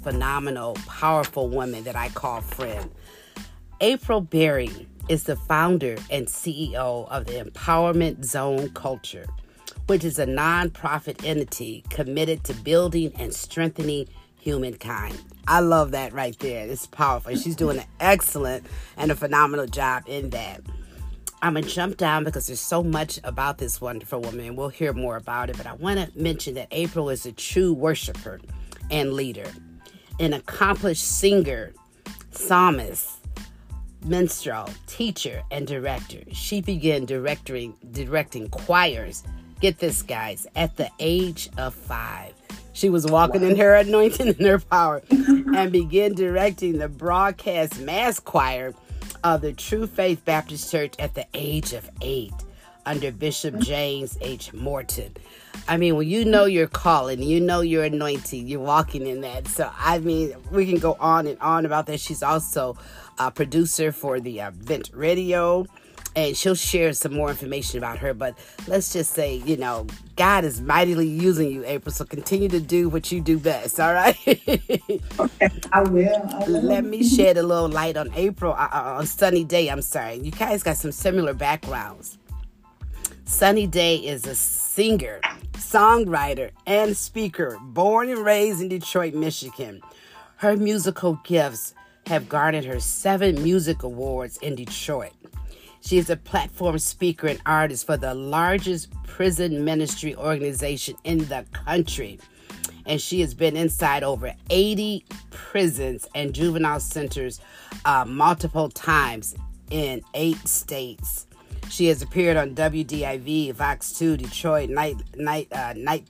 phenomenal, powerful woman that I call friend. April Berry is the founder and CEO of the Empowerment Zone Culture, which is a nonprofit entity committed to building and strengthening humankind. I love that right there. It's powerful. She's doing an excellent and a phenomenal job in that. I'm going to jump down because there's so much about this wonderful woman, and we'll hear more about it. But I want to mention that April is a true worshiper and leader, an accomplished singer, psalmist, minstrel, teacher, and director. She began directing choirs, get this, guys, at the age of 5. She was walking in her anointing and her power and began directing the broadcast mass choir of the True Faith Baptist Church at the age of 8 under Bishop James H. Morton. I mean, when you know your calling, you know your anointing, you're walking in that. So, I mean, we can go on and on about that. She's also a producer for the Vent Radio, and she'll share some more information about her. But let's just say, you know, God is mightily using you, April, so continue to do what you do best, all right? Okay, I will. Let me shed a little light on April, on Sunny Day, I'm sorry. You guys got some similar backgrounds. Sunny Day is a singer, songwriter, and speaker, born and raised in Detroit, Michigan. Her musical gifts have garnered her 7 music awards in Detroit. She is a platform speaker and artist for the largest prison ministry organization in the country. And she has been inside over 80 prisons and juvenile centers multiple times in 8 states. She has appeared on WDIV, Fox 2, Detroit, Nightline,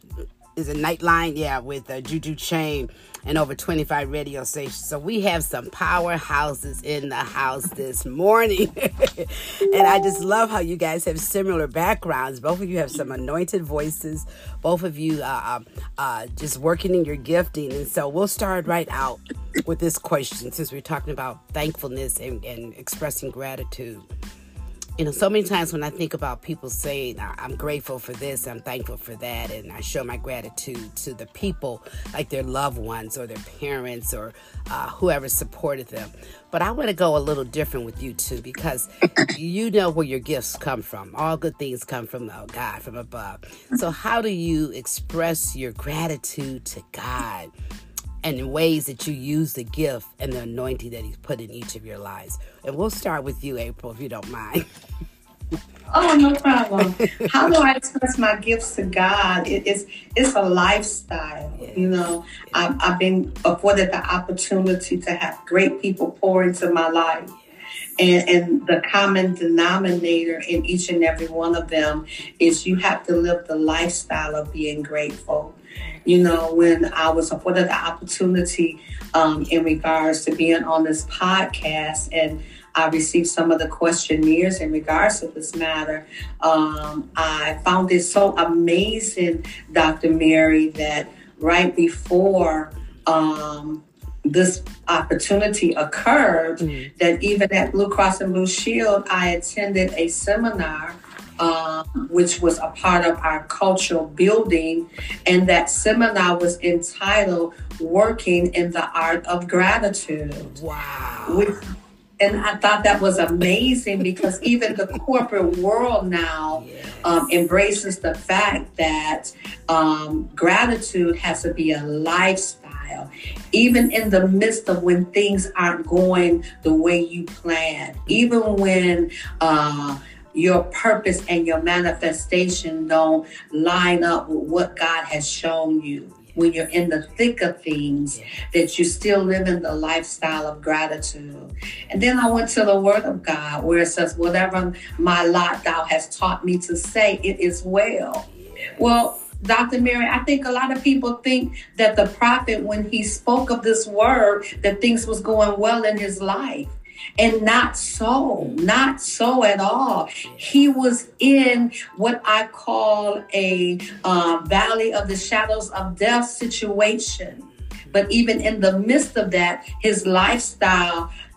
with Juju Chain, and over 25 radio stations. So we have some powerhouses in the house this morning. And I just love how you guys have similar backgrounds. Both of you have some anointed voices. Both of you just working in your gifting. And so we'll start right out with this question, since we're talking about thankfulness and expressing gratitude. You know, so many times when I think about people saying, I'm grateful for this, I'm thankful for that, and I show my gratitude to the people, like their loved ones or their parents or whoever supported them. But I want to go a little different with you too, because you know where your gifts come from. All good things come from God, from above. So how do you express your gratitude to God? And in ways that you use the gift and the anointing that He's put in each of your lives. And we'll start with you, April, if you don't mind. Oh, no problem. How do I express my gifts to God? It's a lifestyle. Yes. You know, I've been afforded the opportunity to have great people pour into my life. And the common denominator in each and every one of them is you have to live the lifestyle of being grateful. You know, when I was afforded the opportunity in regards to being on this podcast, and I received some of the questionnaires in regards to this matter, I found it so amazing, Dr. Mary, that right before this opportunity occurred, that even at Blue Cross and Blue Shield, I attended a seminar which was a part of our cultural building. And that seminar was entitled Working in the Art of Gratitude. Wow. And I thought that was amazing, because even the corporate world now embraces the fact that gratitude has to be a lifestyle, even in the midst of when things aren't going the way you planned, even when your purpose and your manifestation don't line up with what God has shown you. When you're in the thick of things, that you still live in the lifestyle of gratitude. And then I went to the Word of God, where it says, whatever my lot thou hast taught me to say, it is well. Well, Dr. Mary, I think a lot of people think that the prophet, when he spoke of this word, that things was going well in his life. And not so at all. He was in what I call a valley of the shadows of death situation. But even in the midst of that, his lifestyle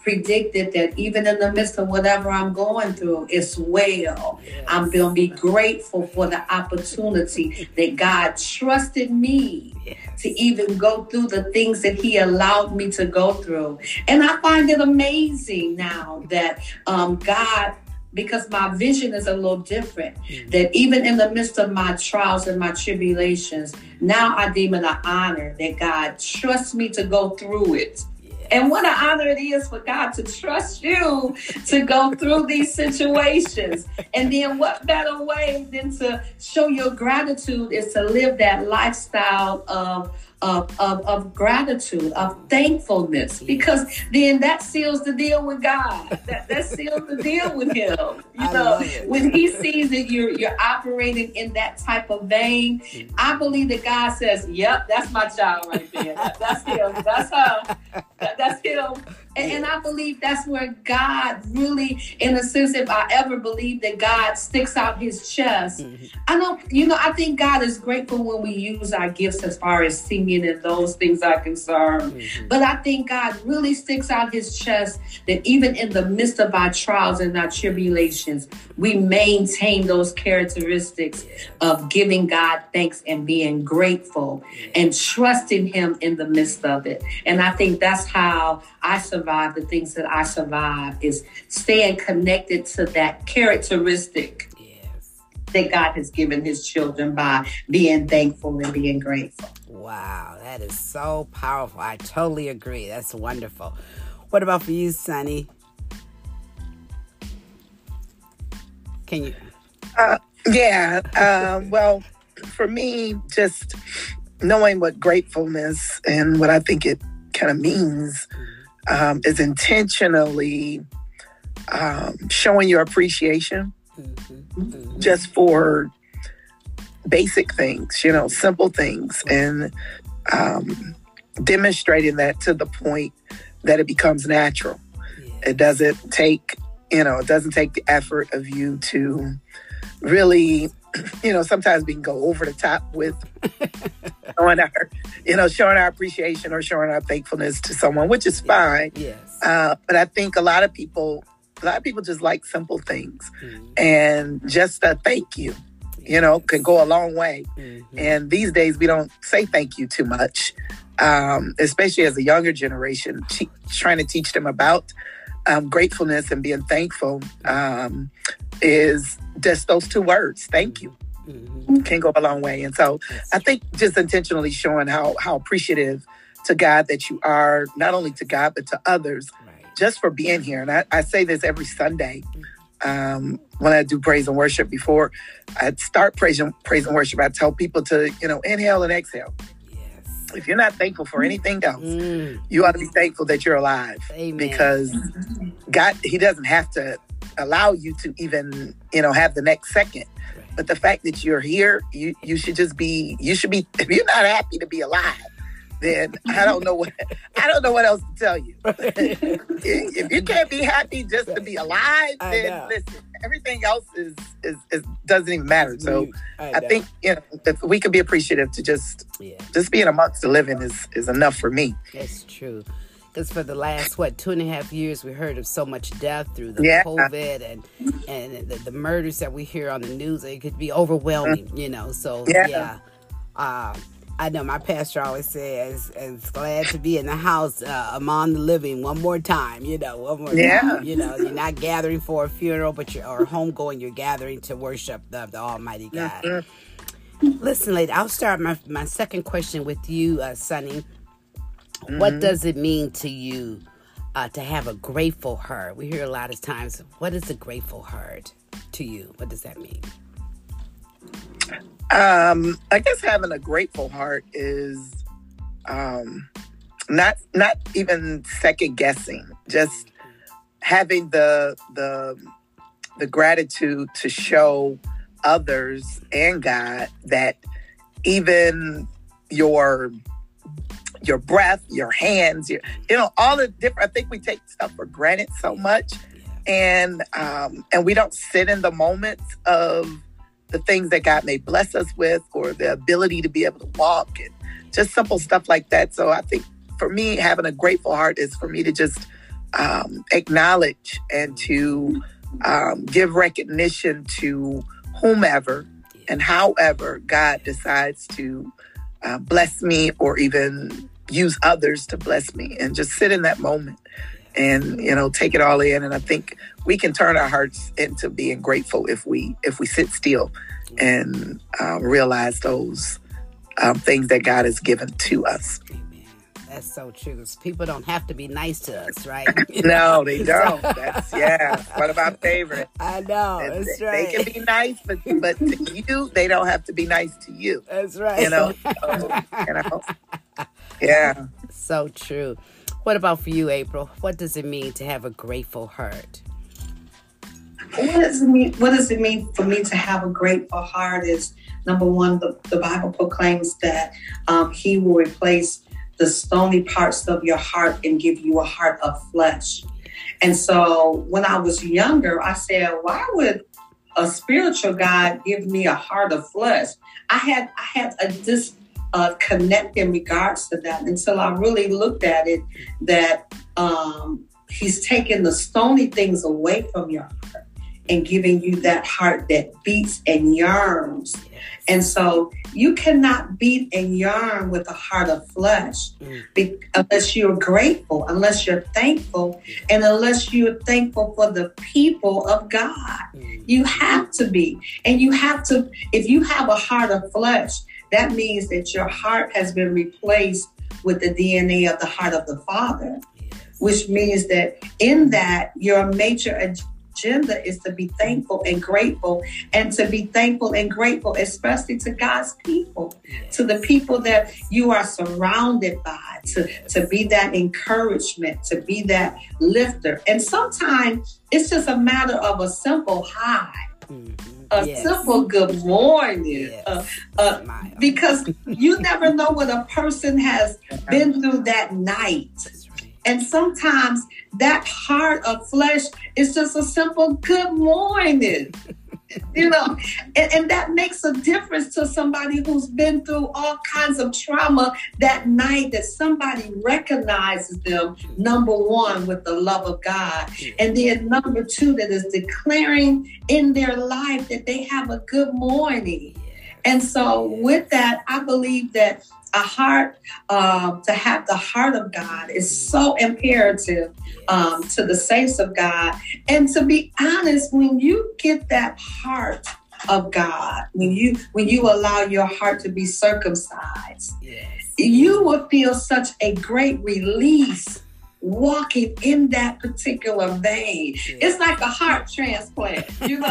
predicted that even in the midst of whatever I'm going through, it's well. Yes. I'm going to be grateful for the opportunity that God trusted me to even go through the things that he allowed me to go through. And I find it amazing now that God, because my vision is a little different, that even in the midst of my trials and my tribulations, now I deem it an honor that God trusts me to go through it. And what an honor it is for God to trust you to go through these situations. And then what better way than to show your gratitude is to live that lifestyle of gratitude, of thankfulness, because then that seals the deal with God. That seals the deal with him. You know, when he sees that you're operating in that type of vein, I believe that God says, yep, that's my child right there. That's him. That's her. That's him. And I believe that's where God really, in a sense, if I ever believe that God sticks out his chest, I think God is grateful when we use our gifts as far as singing and those things are concerned. But I think God really sticks out his chest that even in the midst of our trials and our tribulations, we maintain those characteristics of giving God thanks and being grateful and trusting him in the midst of it. And I think that's how I survive the things that I survive, is staying connected to that characteristic that God has given his children by being thankful and being grateful. Wow, that is so powerful. I totally agree. That's wonderful. What about for you, Sonny? Can you? Well, for me, just knowing what gratefulness and what I think it kind of means is intentionally showing your appreciation just for basic things, simple things, and demonstrating that to the point that it becomes natural. It doesn't take, the effort of you to really, sometimes we can go over the top with showing our appreciation or showing our thankfulness to someone, which is fine. But I think a lot of people just like simple things, and just a thank you, can go a long way. And these days we don't say thank you too much, especially as a younger generation, trying to teach them about gratefulness and being thankful is just those two words, thank you. Can go a long way. And so I think just intentionally showing how appreciative to God that you are, not only to God, but to others, just for being here. And I say this every Sunday when I do praise and worship. Before I start praise and worship, I tell people to, inhale and exhale. If you're not thankful for anything else, you ought to be thankful that you're alive. Amen. Because God, he doesn't have to allow you to even, have the next second. But the fact that you're here, you should be, if you're not happy to be alive, then I don't know what else to tell you. If you can't be happy just to be alive, then listen, everything else is doesn't even matter. So I think, if we could be appreciative to just being amongst the living is enough for me. That's true. Because for the last, 2.5 years, we heard of so much death through the COVID and the murders that we hear on the news. It could be overwhelming, So, I know my pastor always says, "It's glad to be in the house among the living one more time." One more time. You're not gathering for a funeral, but or homegoing. You're gathering to worship the Almighty God. Listen, lady, I'll start my second question with you, Sonny. What does it mean to you to have a grateful heart? We hear a lot of times, what is a grateful heart to you? What does that mean? I guess having a grateful heart is not even second guessing, just having the gratitude to show others and God that even your breath, your hands, all the different, I think we take stuff for granted so much. And we don't sit in the moments of the things that God may bless us with, or the ability to be able to walk, and just simple stuff like that. So I think for me, having a grateful heart is for me to just acknowledge and to give recognition to whomever and however God decides to bless me, or even use others to bless me, and just sit in that moment and, take it all in. And I think we can turn our hearts into being grateful if we sit still and realize those things that God has given to us. That's so true. People don't have to be nice to us, right? No, they don't. That's one of my favorites. I know. That's right. They can be nice, but to you, they don't have to be nice to you. That's right. Yeah. So true. What about for you, April? What does it mean to have a grateful heart? What does it mean for me to have a grateful heart is, number one, the Bible proclaims that he will replace the stony parts of your heart and give you a heart of flesh. And so when I was younger, I said, why would a spiritual God give me a heart of flesh? I had a disconnect in regards to that until I really looked at it, that he's taking the stony things away from your heart and giving you that heart that beats and yearns. And so you cannot beat and yearn with a heart of flesh unless you're grateful, unless you're thankful, and unless you're thankful for the people of God. You have to be. And you have to, if you have a heart of flesh, that means that your heart has been replaced with the DNA of the heart of the Father, which means that in that your major agenda is to be thankful and grateful, and to be thankful and grateful, especially to God's people, to the people that you are surrounded by, to be that encouragement, to be that lifter. And sometimes it's just a matter of a simple hi, simple good morning, because you never know what a person has been through that night. And sometimes that heart of flesh is just a simple good morning, and that makes a difference to somebody who's been through all kinds of trauma that night, that somebody recognizes them, number one, with the love of God. And then number two, that is declaring in their life that they have a good morning. And so with that, I believe that a heart, to have the heart of God is so imperative to the saints of God. And to be honest, when you get that heart of God, when you allow your heart to be circumcised, you will feel such a great release walking in that particular vein. It's like a heart transplant,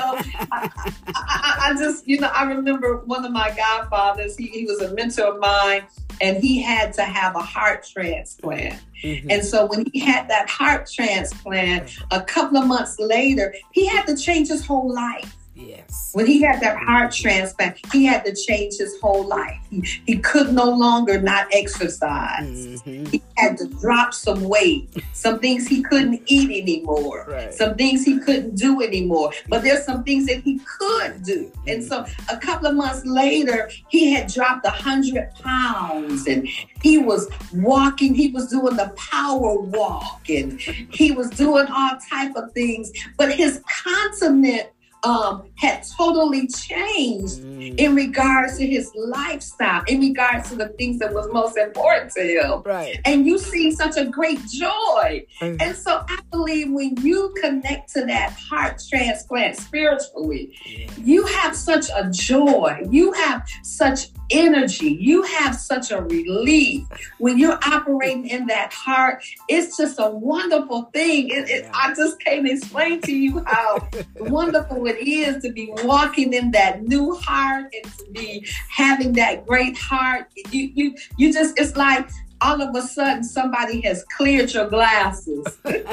I remember one of my godfathers, he was a mentor of mine, and he had to have a heart transplant. And so when he had that heart transplant, a couple of months later, he had to change his whole life. When he had that heart transplant, he had to change his whole life. He could no longer not exercise. He had to drop some weight. Some things he couldn't eat anymore. Some things he couldn't do anymore. But there's some things that he could do. And so a couple of months later, he had dropped 100 pounds, and he was walking. He was doing the power walk, and he was doing all type of things. But his continent had totally changed in regards to his lifestyle, in regards to the things that was most important to him. And you see such a great joy. And so I believe when you connect to that heart transplant spiritually, you have such a joy. You have such energy. You have such a relief when you're operating in that heart. It's just a wonderful thing. I just can't explain to you how wonderful it is to be walking in that new heart and to be having that great heart. You just, it's like all of a sudden somebody has cleared your glasses.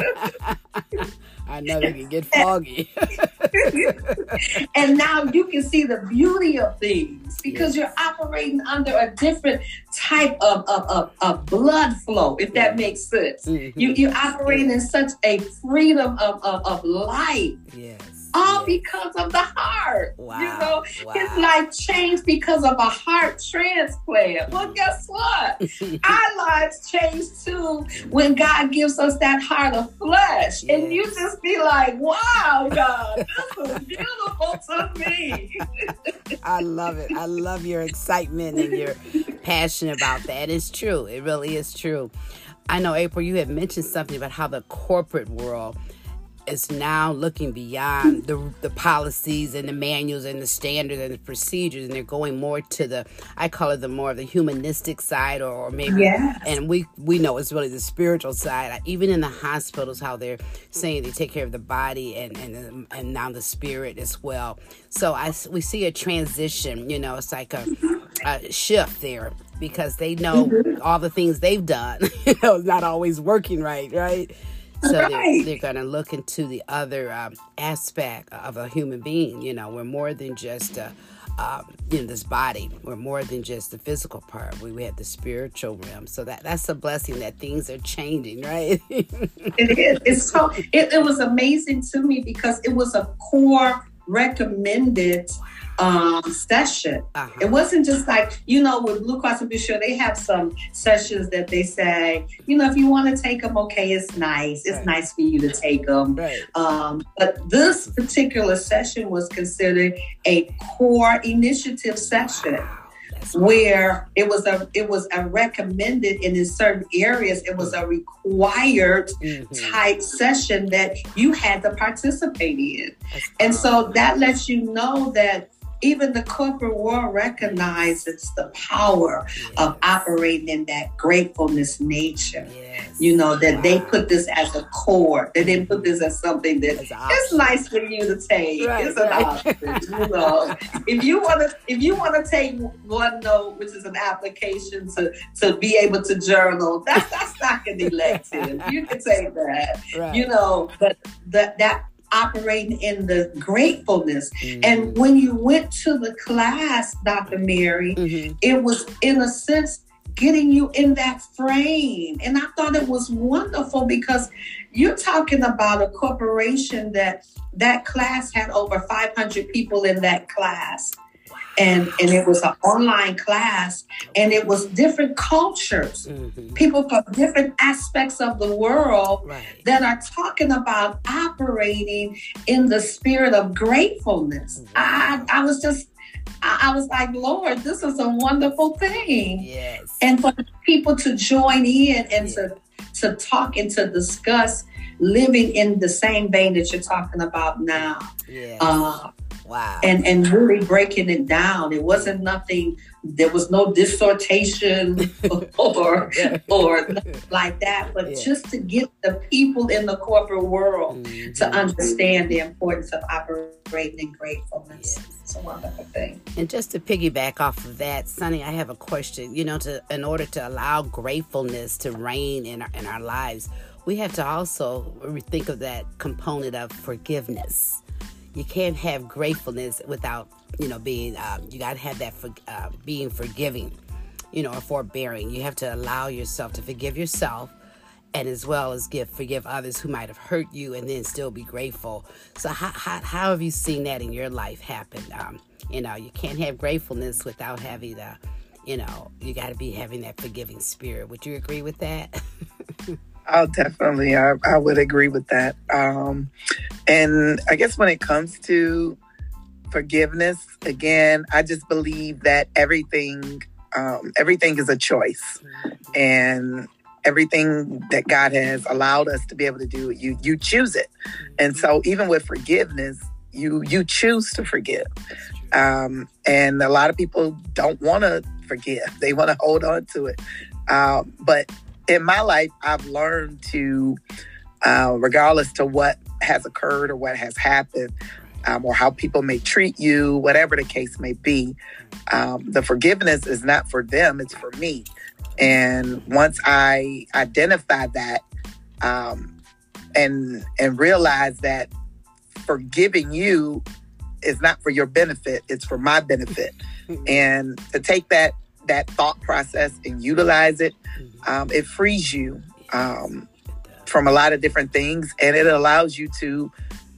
I know they can get foggy. And now you can see the beauty of things because you're operating under a different type of blood flow, if that makes sense. You're operating in such a freedom of life. all because of the heart. Wow. His life changed because of a heart transplant. Well, guess what? Our lives change too when God gives us that heart of flesh. Yes. And you just be like, wow, God, this is beautiful to me. I love it. I love your excitement and your passion about that. It's true. It really is true. I know, April, you had mentioned something about how the corporate world is now looking beyond the policies and the manuals and the standards and the procedures, and they're going more to I call it more of the humanistic side, or maybe, yes. And we know it's really the spiritual side. Even in the hospitals, how they're saying they take care of the body and now the spirit as well. So we see a transition. It's like a shift there, because they know all the things they've done. It's not always working right? So they're going to look into the other aspect of a human being. We're more than just this body. We're more than just the physical part. We have the spiritual realm. So that's a blessing that things are changing, right? It is. It was amazing to me because it was a core recommended session. Uh-huh. It wasn't just like, with Blue Cross and Blue Shield, they have some sessions that they say, if you want to take them, okay, it's nice. It's nice for you to take them. Right. But this particular session was considered a core initiative session. Wow. Where it was a recommended, and in certain areas it was a required type session that you had to participate in. And so that lets you know that even the corporate world recognizes the power of operating in that gratefulness nature. Yes. That they put this as a core. They didn't put this as something that it's nice for you to take. Right, it's an option. If you want to take OneNote, which is an application to be able to journal, that's not an elective. You can take that. Right. But that operating in the gratefulness. Mm-hmm. And when you went to the class, Dr. Mary, it was, in a sense, getting you in that frame. And I thought it was wonderful because you're talking about a corporation that class had over 500 people in that class. And it was an online class, and it was different cultures, people from different aspects of the world that are talking about operating in the spirit of gratefulness. I was like, Lord, this is a wonderful thing. Yes. And for people to join in and to talk and to discuss living in the same vein that you're talking about now. Yes. Wow. And really breaking it down. It wasn't nothing, there was no dissertation or like that, but just to get the people in the corporate world to understand the importance of operating in gratefulness. Yes. It's a wonderful thing. And just to piggyback off of that, Sonny, I have a question. In order to allow gratefulness to reign in our lives, we have to also think of that component of forgiveness. You can't have gratefulness without, being, you got to have that being forgiving, or forbearing. You have to allow yourself to forgive yourself, and as well as forgive others who might have hurt you, and then still be grateful. So how have you seen that in your life happen? You can't have gratefulness without having you got to be having that forgiving spirit. Would you agree with that? Oh, definitely. I would agree with that. And I guess when it comes to forgiveness, again, I just believe that everything is a choice. And everything that God has allowed us to be able to do, you choose it. And so even with forgiveness, you choose to forgive. And a lot of people don't want to forgive. They want to hold on to it. But in my life, I've learned to, regardless to what has occurred or what has happened, or how people may treat you, whatever the case may be, the forgiveness is not for them, it's for me. And once I identify that and realize that forgiving you is not for your benefit, it's for my benefit. And to take that thought process and utilize it, it frees you from a lot of different things, and it allows you to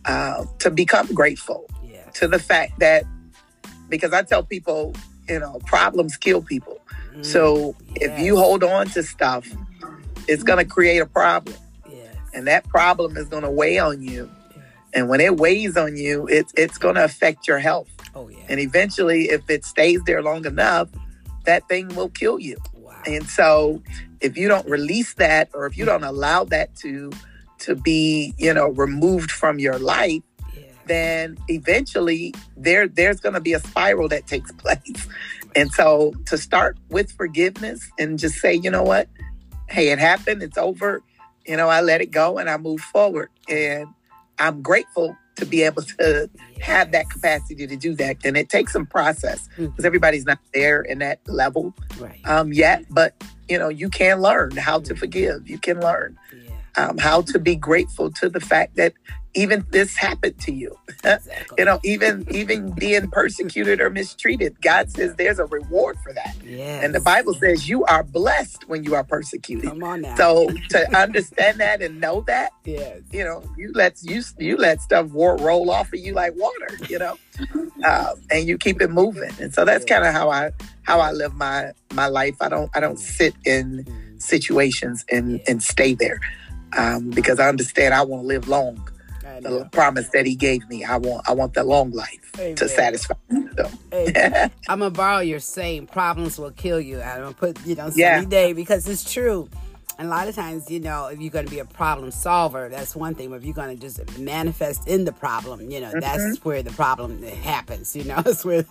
to become grateful to the fact that, because I tell people, problems kill people. So if you hold on to stuff, it's going to create a problem. And that problem is going to weigh on you. And when it weighs on you, it's going to affect your health. And eventually, if it stays there long enough, that thing will kill you. And so if you don't release that, or if you don't allow that to be, removed from your life, then eventually there's going to be a spiral that takes place. And so to start with forgiveness and just say, you know what? Hey, it happened. It's over. I let it go and I move forward. And I'm grateful to be able to have that capacity to do that. And it takes some process because everybody's not there in that level yet. But, you can learn how to forgive. You can learn how to be grateful to the fact that even this happened to you. Exactly. Even being persecuted or mistreated, God says there's a reward for that. Yes. And the Bible says you are blessed when you are persecuted. Come on now. So to understand that and know that, you let stuff roll off of you like water, and you keep it moving. And so that's kind of how I live my life. I don't sit in situations and stay there because I understand I won't live long. The promise that he gave me, I want the long life to satisfy me. So. I'm gonna borrow your saying, problems will kill you. I'm gonna put sunny day, because it's true. And a lot of times, if you're gonna be a problem solver, that's one thing. But if you're gonna just manifest in the problem, that's where the problem happens. It's where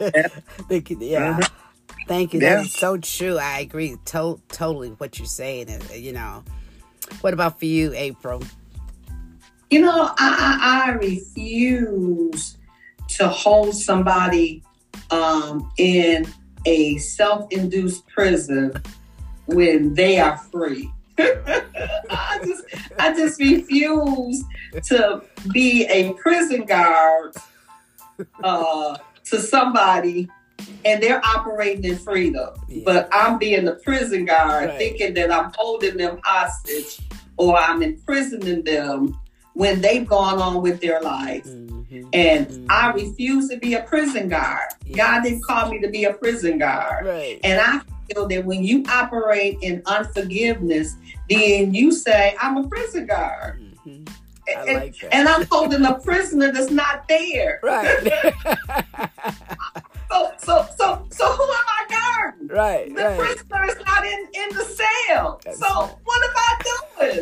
Thank you. That is so true. I agree totally what you're saying. What about for you, April? I refuse to hold somebody in a self-induced prison when they are free. I just refuse to be a prison guard to somebody and they're operating in freedom. But I'm being the prison guard thinking that I'm holding them hostage or I'm imprisoning them when they've gone on with their life. And I refuse to be a prison guard. God didn't call me to be a prison guard. And I feel that when you operate in unforgiveness, then you say, I'm a prison guard. And I'm holding a prisoner that's not there. So who am I guarding? The prisoner is not in the cell. So what am I doing?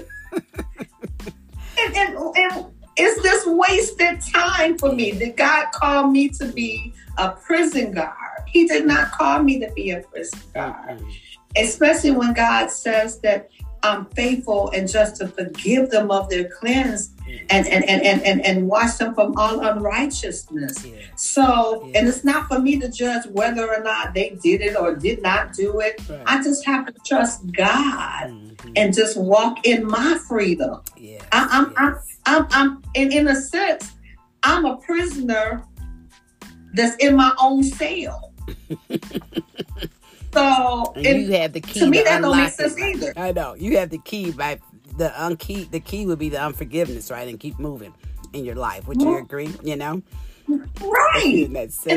And is this wasted time for me? Did God call me to be a prison guard? He did not call me to be a prison guard. Especially when God says that I'm faithful and just to forgive them of their cleanse and wash them from all unrighteousness. So, and it's not for me to judge whether or not they did it or did not do it. I just have to trust God and just walk in my freedom. I'm in a sense, I'm a prisoner that's in my own cell. So you have the key. To me, that don't make sense either. I know you have the key. By the key would be the unforgiveness, right? And keep moving in your life. Would you agree? Right.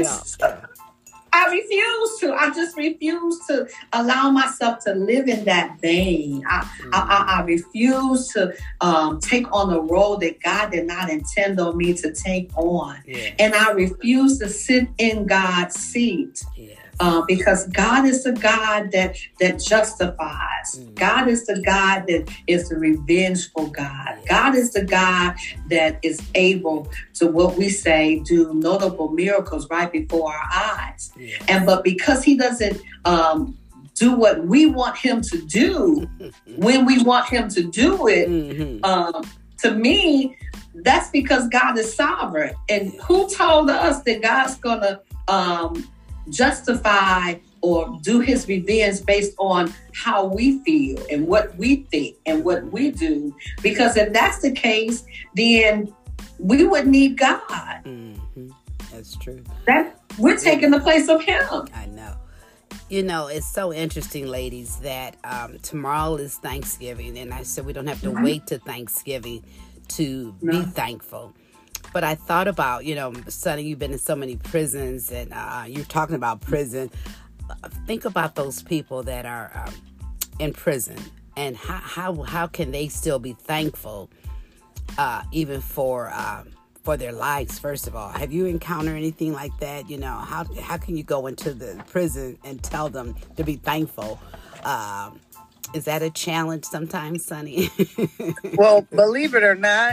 I refuse to. I just refuse to allow myself to live in that vein. I refuse to take on a role that God did not intend on me to take on. And I refuse to sit in God's seat. Because God is the God that justifies. God is the God that is the revengeful God. God is the God that is able to, what we say, do notable miracles right before our eyes. But because he doesn't do what we want him to do when we want him to do it, to me, that's because God is sovereign. And who told us that God's going to justify or do his revenge based on how we feel and what we think and what we do? Because if that's the case, then we would need God. That's true. We're taking the place of him. I know. It's so interesting, ladies, that tomorrow is Thanksgiving. And I said we don't have to wait to Thanksgiving to be thankful. But I thought about, Sonny, you've been in so many prisons, and you're talking about prison. Think about those people that are in prison, and how can they still be thankful, even for their lives? First of all, have you encountered anything like that? How can you go into the prison and tell them to be thankful? Is that a challenge sometimes, Sonny? Well, believe it or not,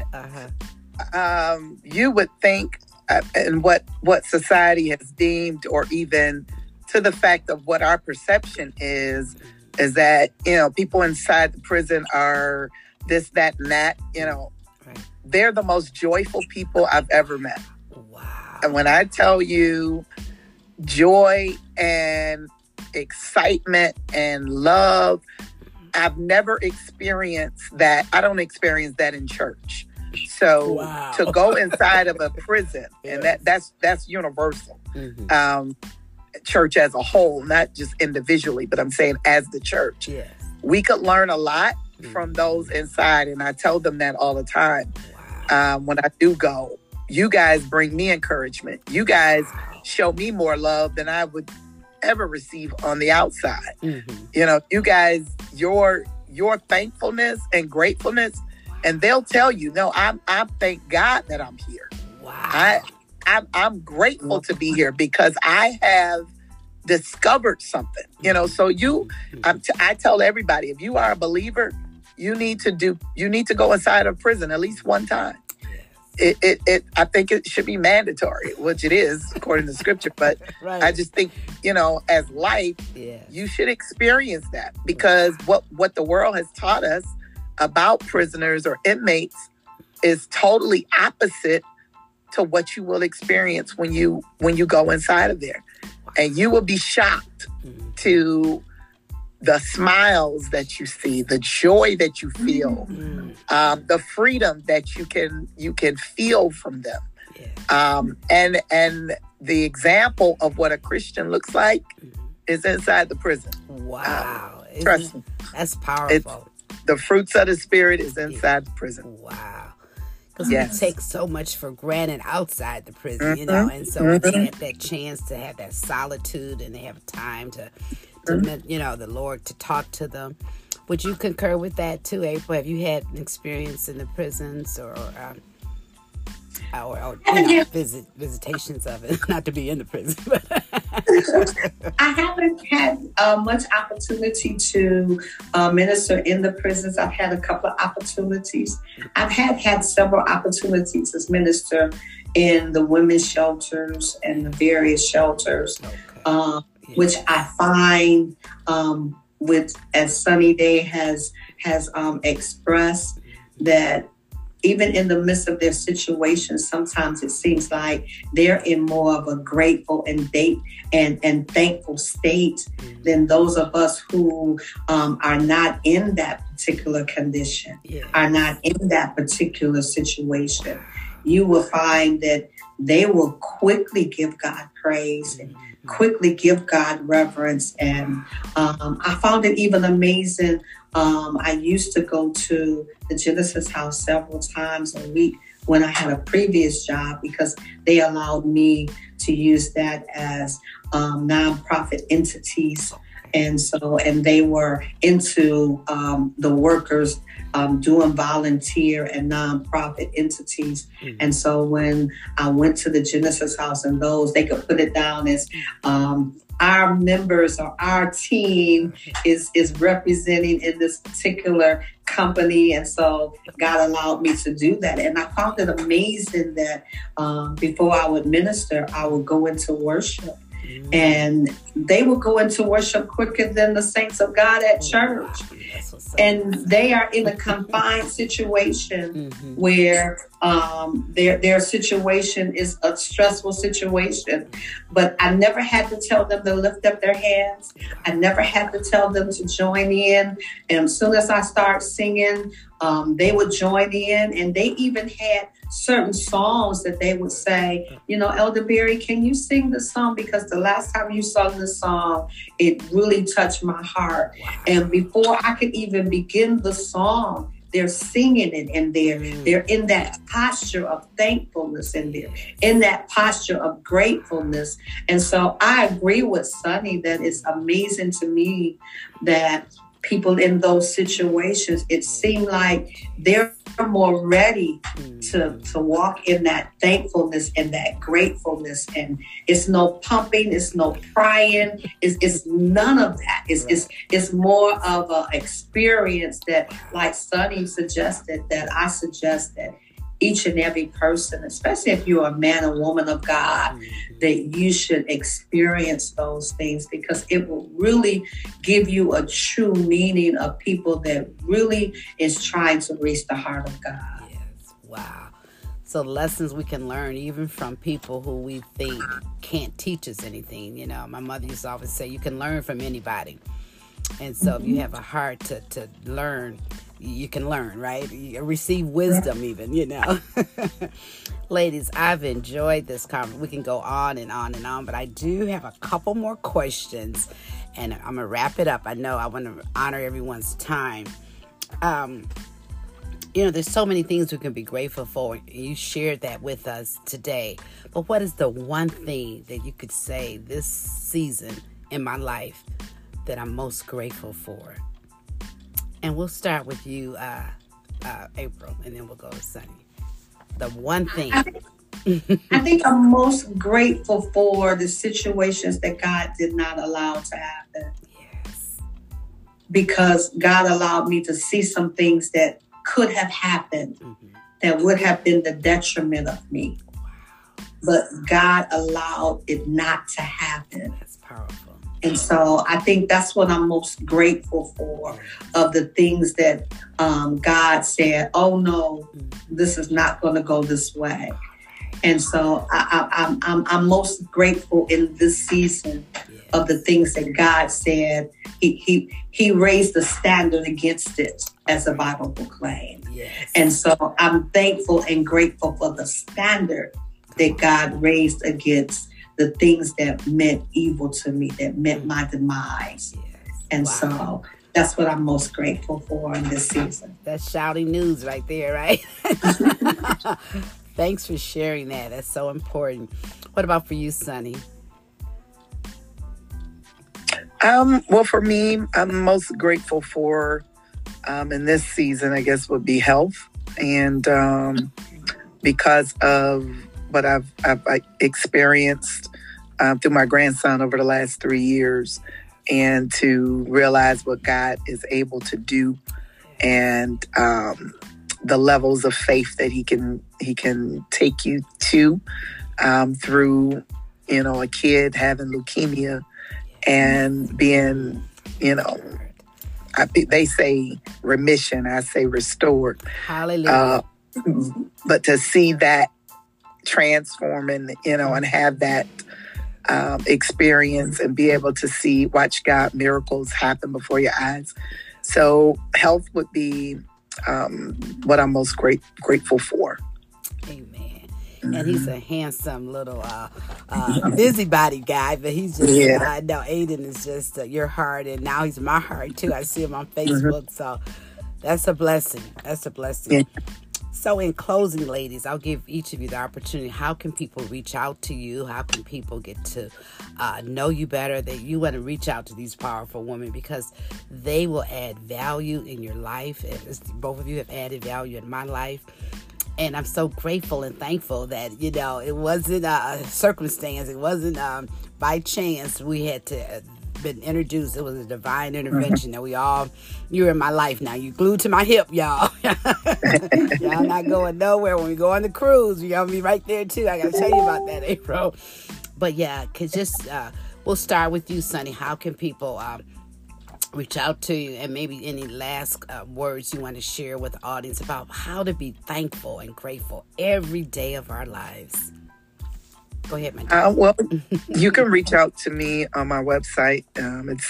you would think, and what society has deemed, or even to the fact of what our perception is that, people inside the prison are this, that, and that, Right. They're the most joyful people I've ever met. Wow. And when I tell you joy and excitement and love, I've never experienced that. I don't experience that in church. So to go inside of a prison, and that's universal. Mm-hmm. Church as a whole, not just individually, but I'm saying as the church. Yes. We could learn a lot from those inside, and I tell them that all the time. When I do go, you guys bring me encouragement. You guys show me more love than I would ever receive on the outside. Mm-hmm. You guys, your thankfulness and gratefulness, and they'll tell you, no, I thank God that I'm here. Wow. I'm grateful to be here because I have discovered something. So I tell everybody, if you are a believer, you need to go inside of prison at least one time. I think it should be mandatory, which it is according to scripture. But right. I just think, as life, you should experience that, because what the world has taught us about prisoners or inmates is totally opposite to what you will experience when you go inside of there. And you will be shocked to the smiles that you see, the joy that you feel, the freedom that you can feel from them. And the example of what a Christian looks like is inside the prison. Wow. Trust me. That's powerful. The fruits of the Spirit is inside the prison. Wow. Because we take so much for granted outside the prison, and so when they have that chance to have that solitude and they have time to the Lord to talk to them. Would you concur with that too, April? Have you had an experience in the prisons or visitations of it? Not to be in the prison, but I haven't had much opportunity to minister in the prisons. I've had a couple of opportunities. I've had several opportunities to minister in the women's shelters and the various shelters, which I find, as Sunny Day has expressed, that even in the midst of their situation, sometimes it seems like they're in more of a grateful and thankful state than those of us who are not in that particular condition, are not in that particular situation. You will find that they will quickly give God praise and quickly give God reverence. And I found it even amazing. I used to go to the Genesis House several times a week when I had a previous job, because they allowed me to use that as nonprofit entities. And they were into the workers doing volunteer and nonprofit entities. And so when I went to the Genesis House and they could put it down as our members or our team is representing in this particular company. And so God allowed me to do that. And I found it amazing that before I would minister, I would go into worship. And they would go into worship quicker than the saints of God at church. And they are in a confined situation where their situation is a stressful situation. But I never had to tell them to lift up their hands. I never had to tell them to join in. And as soon as I start singing, they would join in. And they even had certain songs that they would say, Elder Berry, can you sing this song? Because the last time you sung this song, it really touched my heart. And before I could even begin the song, they're singing it, and they're in that posture of thankfulness, and they're in that posture of gratefulness. And so I agree with Sonny that it's amazing to me that people in those situations, it seemed like they're more ready to walk in that thankfulness and that gratefulness. And it's no pumping, it's no prying, it's none of that. It's more of an experience that, like Sonny suggested, that I suggest that each and every person, especially if you're a man or woman of God, that you should experience those things, because it will really give you a true meaning of people that really is trying to reach the heart of God. Yes. Wow. So lessons we can learn even from people who we think can't teach us anything. You know, my mother used to always say, you can learn from anybody. And so if you have a heart to learn, you can learn, right? You receive wisdom even, you know. Ladies, I've enjoyed this conversation. We can go on and on and on, but I do have a couple more questions, and I'm going to wrap it up. I know I want to honor everyone's time. You know, there's so many things we can be grateful for. You shared that with us today. But what is the one thing that you could say this season in my life that I'm most grateful for? And we'll start with you, April, and then we'll go to Sonny. The one thing. I think I'm most grateful for the situations that God did not allow to happen. Yes. Because God allowed me to see some things that could have happened that would have been the detriment of me. Wow. But God allowed it not to happen. That's powerful. And so I think that's what I'm most grateful for, of the things that God said, oh no, this is not going to go this way. And so I'm most grateful in this season of the things that God said. He raised the standard against it, as the Bible proclaimed. Yes. And so I'm thankful and grateful for the standard that God raised against the things that meant evil to me, that meant my demise. Yes. And so that's what I'm most grateful for in this season. That's shouting news right there, right? Thanks for sharing that. That's so important. What about for you, Sonny? Well, for me, I'm most grateful for in this season, I guess, would be health. And because of what I've experienced through my grandson over the last 3 years, and to realize what God is able to do, and the levels of faith that he can take you to through, you know, a kid having leukemia and being, you know, they say remission, I say restored. Hallelujah. But to see that transform and, you know, and have that experience and be able to watch God miracles happen before your eyes. So health would be what I'm most grateful for. Amen. And he's a handsome little busybody guy, but he's just, I know Aiden is just your heart, and now he's my heart too. I see him on Facebook, so that's a blessing. That's a blessing. Yeah. So in closing, ladies, I'll give each of you the opportunity. How can people reach out to you? How can people get to know you better? That you want to reach out to these powerful women, because they will add value in your life. Both of you have added value in my life. And I'm so grateful and thankful that, you know, it wasn't a circumstance. It wasn't by chance we had to been introduced. It was a divine intervention that you're in my life now. You glued to my hip, y'all. Y'all not going nowhere. When we go on the cruise, y'all be right there too. I got to tell you about that, April. But yeah, we'll start with you, Sonny. How can people reach out to you, and maybe any last words you want to share with the audience about how to be thankful and grateful every day of our lives? Go ahead, man. Well, you can reach out to me on my website. It's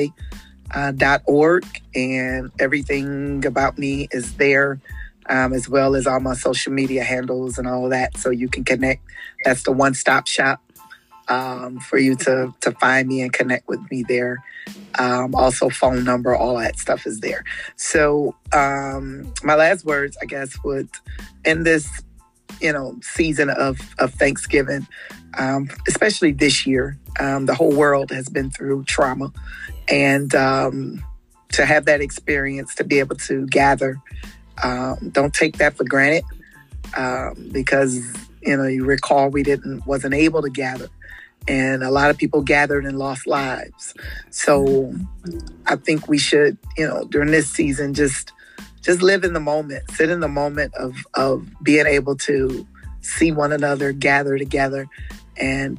sunnyday.org, and everything about me is there, as well as all my social media handles and all of that, so you can connect. That's the one-stop shop for you to find me and connect with me there. Also, phone number, all that stuff is there. So my last words, I guess, would in this, season of Thanksgiving, especially this year, the whole world has been through trauma, and to have that experience, to be able to gather, don't take that for granted, because you recall we wasn't able to gather. And a lot of people gathered and lost lives. So I think we should, during this season, just live in the moment, sit in the moment of being able to see one another, gather together, and,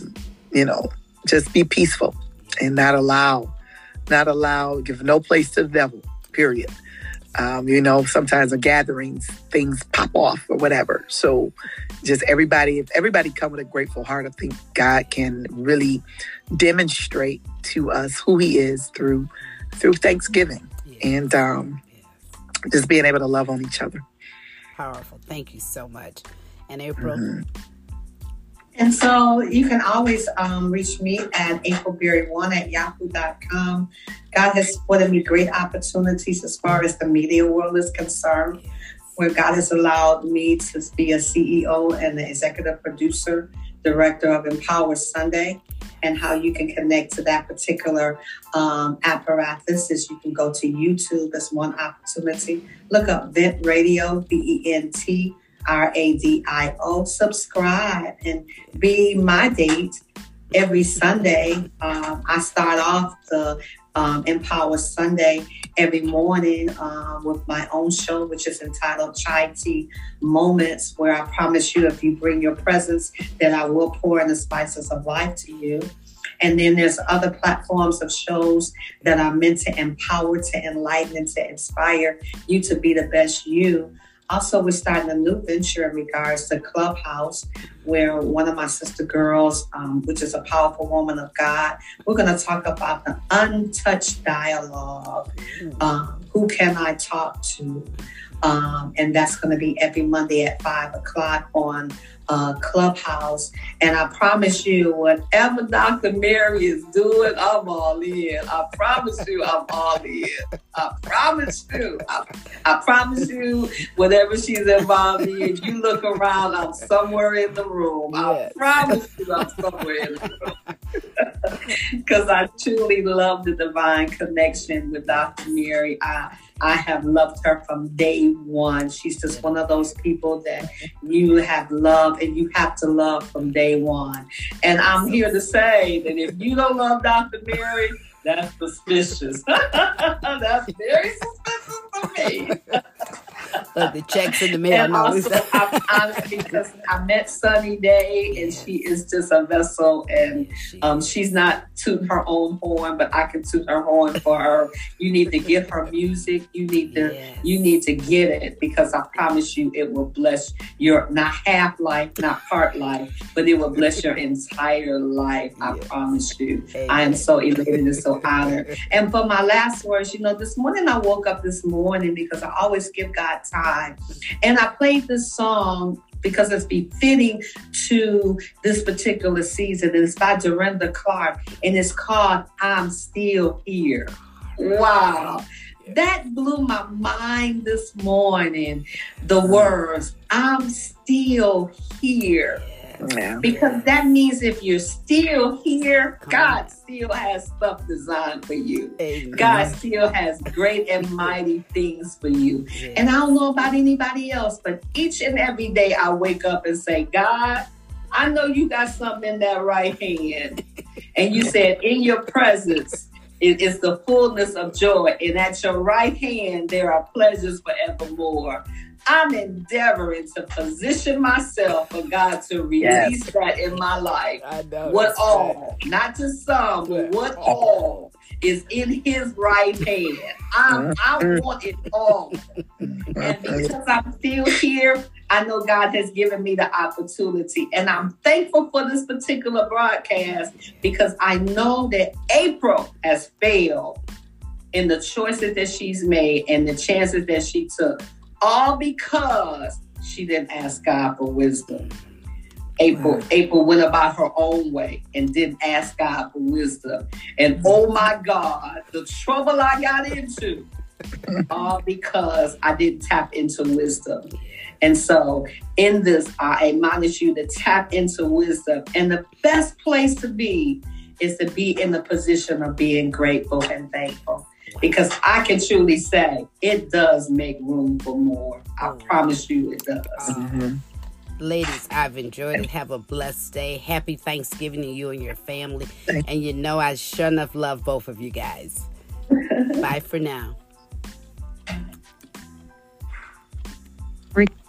just be peaceful and not allow, give no place to the devil, period. Sometimes in gatherings, things pop off or whatever. So just if everybody come with a grateful heart, I think God can really demonstrate to us who he is through Thanksgiving, and just being able to love on each other. Powerful. Thank you so much. And April? Mm-hmm. And so you can always reach me at aprilberry1@yahoo.com. God has afforded me great opportunities as far as the media world is concerned, where God has allowed me to be a CEO and the executive producer, director of Empower Sunday. And how you can connect to that particular apparatus is you can go to YouTube. That's one opportunity. Look up Vent Radio, VENT. RADIO. Subscribe and be my date every Sunday. I start off the Empower Sunday every morning with my own show, which is entitled Chai Tea Moments, where I promise you, if you bring your presence, that I will pour in the spices of life to you. And then there's other platforms of shows that are meant to empower, to enlighten, and to inspire you to be the best you. Also, we're starting a new venture in regards to Clubhouse, where one of my sister girls, which is a powerful woman of God, we're going to talk about the untouched dialogue. Who can I talk to? And that's going to be every Monday at 5:00 on Clubhouse. And I promise you, whatever Dr. Mary is doing, I'm all in. I promise you, I'm all in. I promise you. I promise you, whatever she's involved in, you look around, I'm somewhere in the room. Yes. I promise you, I'm somewhere in the room. Because I truly love the divine connection with Dr. Mary. I have loved her from day one. She's just one of those people that you have loved and you have to love from day one. And I'm here to say that if you don't love Dr. Mary, that's suspicious. That's very suspicious to me. Look, the checks in the mail. And also, I'm honest because I met Sunny Day, and she is just a vessel, and she's not tooting her own horn, but I can toot her horn for her. You need to get her music. You need to get it, because I promise you, it will bless your not half life, not part life, but it will bless your entire life. I promise you. I am so elated and so honored. And for my last words, this morning I woke up this morning because I always give God time. And I played this song because it's befitting to this particular season. And it's by Dorinda Clark, and it's called I'm Still Here. Wow. That blew my mind this morning. The words, I'm still here. Yeah. Because that means if you're still here, God still has stuff designed for you. Amen. God still has great and mighty things for you. Yeah. And I don't know about anybody else, but each and every day I wake up and say, God, I know you got something in that right hand. And you said, in your presence, it is the fullness of joy. And at your right hand, there are pleasures forevermore. I'm endeavoring to position myself for God to release that in my life. I know. What all, not just some, but what all is in his right hand. I want it all. And because I'm still here, I know God has given me the opportunity. And I'm thankful for this particular broadcast because I know that April has failed in the choices that she's made and the chances that she took. All because she didn't ask God for wisdom. April went about her own way and didn't ask God for wisdom. And oh my God, the trouble I got into, all because I didn't tap into wisdom. And so in this, I admonish you to tap into wisdom. And the best place to be is to be in the position of being grateful and thankful. Because I can truly say it does make room for more. I promise you it does. Ladies, I've enjoyed it. Have a blessed day. Happy Thanksgiving to you and your family. And you know I sure enough love both of you guys. Bye for now.